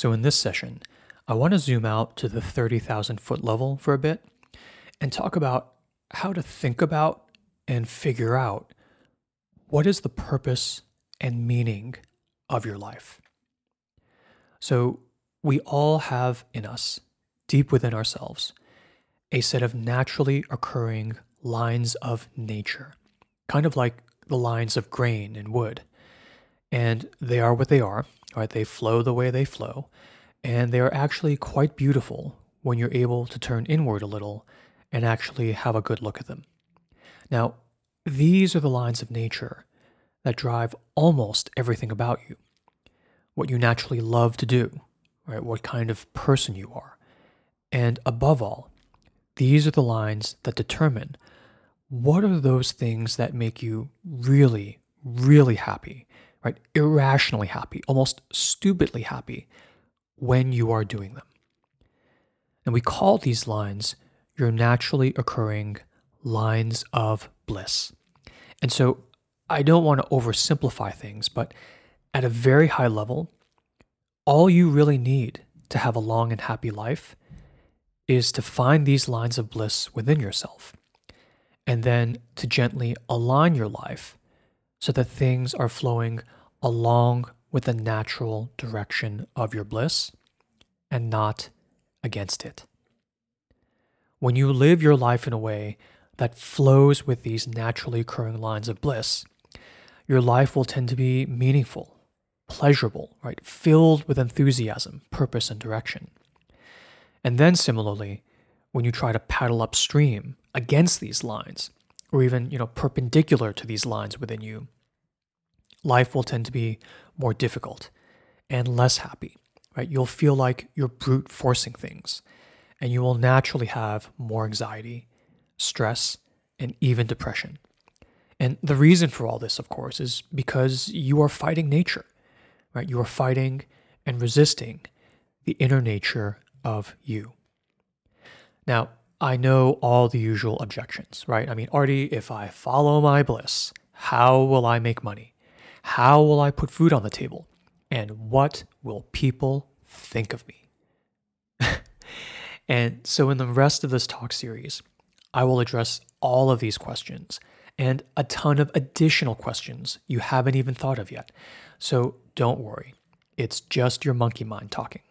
So in this session, I want to zoom out to the 30,000 foot level for a bit and talk about how to think about and figure out what is the purpose and meaning of your life. So we all have in us, deep within ourselves, a set of naturally occurring lines of nature, kind of like the lines of grain in wood. And they are what they are, right? They flow the way they flow. And they are actually quite beautiful when you're able to turn inward a little and actually have a good look at them. Now, these are the lines of nature that drive almost everything about you. What you naturally love to do, right? What kind of person you are. And above all, these are the lines that determine what are those things that make you really, really happy, right? Irrationally happy, almost stupidly happy when you are doing them. And we call these lines your naturally occurring lines of bliss. And so I don't want to oversimplify things, but at a very high level, all you really need to have a long and happy life is to find these lines of bliss within yourself, and then to gently align your life so that things are flowing along with the natural direction of your bliss and not against it. When you live your life in a way that flows with these naturally occurring lines of bliss, your life will tend to be meaningful, pleasurable, right? Filled with enthusiasm, purpose, and direction. And then similarly, when you try to paddle upstream against these lines, or even, perpendicular to these lines within you, life will tend to be more difficult and less happy, right? You'll feel like you're brute forcing things, and you will naturally have more anxiety, stress, and even depression. And the reason for all this, of course, is because you are fighting nature, right? You are fighting and resisting the inner nature of you. Now, I know all the usual objections, right? I mean, Artie, if I follow my bliss, how will I make money? How will I put food on the table? And what will people think of me? And so in the rest of this talk series, I will address all of these questions and a ton of additional questions you haven't even thought of yet. So don't worry, it's just your monkey mind talking.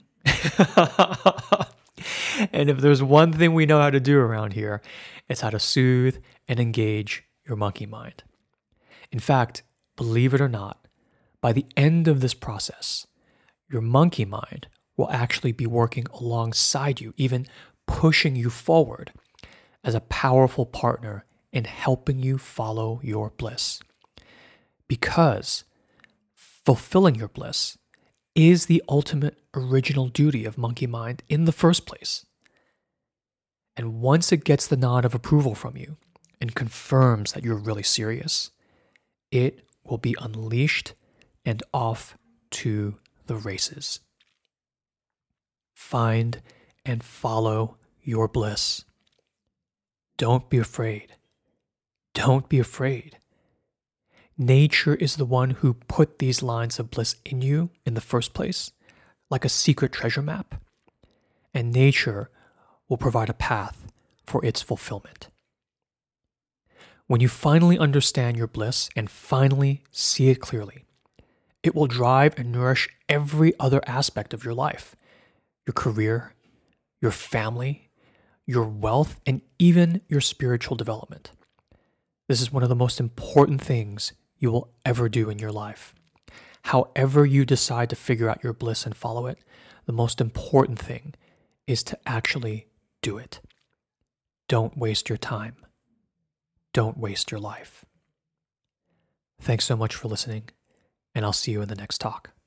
And if there's one thing we know how to do around here, it's how to soothe and engage your monkey mind. In fact, believe it or not, by the end of this process, your monkey mind will actually be working alongside you, even pushing you forward as a powerful partner in helping you follow your bliss. Because fulfilling your bliss is the ultimate original duty of monkey mind in the first place. And once it gets the nod of approval from you and confirms that you're really serious, it will be unleashed and off to the races. Find and follow your bliss. Don't be afraid. Don't be afraid. Nature is the one who put these lines of bliss in you in the first place, like a secret treasure map. And nature will provide a path for its fulfillment. When you finally understand your bliss and finally see it clearly, it will drive and nourish every other aspect of your life, your career, your family, your wealth, and even your spiritual development. This is one of the most important things you will ever do in your life. However you decide to figure out your bliss and follow it, the most important thing is to actually do it. Don't waste your time. Don't waste your life. Thanks so much for listening, and I'll see you in the next talk.